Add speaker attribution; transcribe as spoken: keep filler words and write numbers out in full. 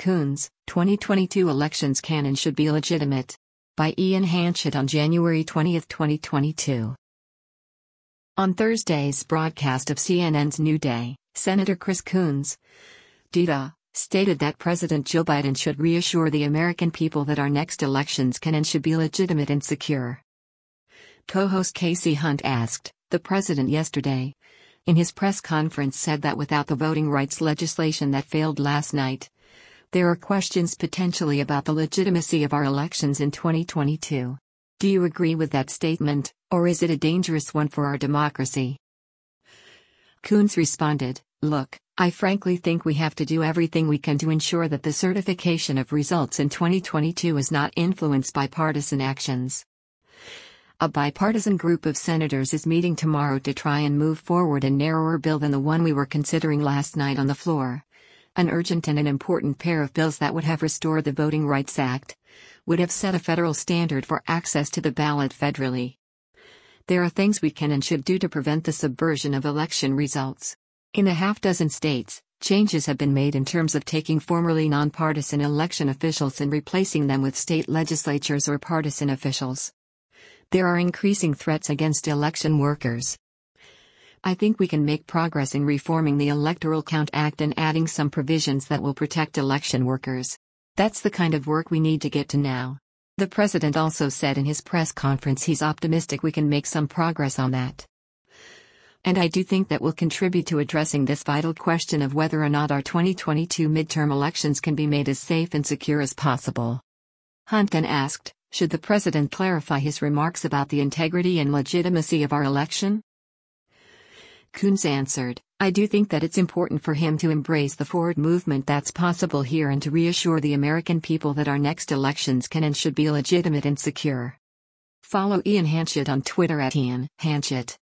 Speaker 1: Coons, twenty twenty-two elections can and should be legitimate. By Ian Hanchett on January twentieth, twenty twenty-two. On Thursday's broadcast of C N N's New Day, Senator Chris Coons, D A, stated that President Joe Biden should reassure the American people that our next elections can and should be legitimate and secure. Co-host Casey Hunt asked the president yesterday, in his press conference, said that without the voting rights legislation that failed last night, there are questions potentially about the legitimacy of our elections in twenty twenty-two. Do you agree with that statement, or is it a dangerous one for our democracy? Coons responded, "Look, I frankly think we have to do everything we can to ensure that the certification of results in twenty twenty-two is not influenced by partisan actions." A bipartisan group of senators is meeting tomorrow to try and move forward a narrower bill than the one we were considering last night on the floor. An urgent and an important pair of bills that would have restored the Voting Rights Act, would have set a federal standard for access to the ballot federally. There are things we can and should do to prevent the subversion of election results. In a half dozen states, changes have been made in terms of taking formerly nonpartisan election officials and replacing them with state legislatures or partisan officials. There are increasing threats against election workers. I think we can make progress in reforming the Electoral Count Act and adding some provisions that will protect election workers. That's the kind of work we need to get to now. The president also said in his press conference he's optimistic we can make some progress on that. And I do think that will contribute to addressing this vital question of whether or not our twenty twenty-two midterm elections can be made as safe and secure as possible. Hunt then asked, should the president clarify his remarks about the integrity and legitimacy of our election? Coons answered, I do think that it's important for him to embrace the forward movement that's possible here and to reassure the American people that our next elections can and should be legitimate and secure. Follow Ian Hanchett on Twitter at Ian Hanchett.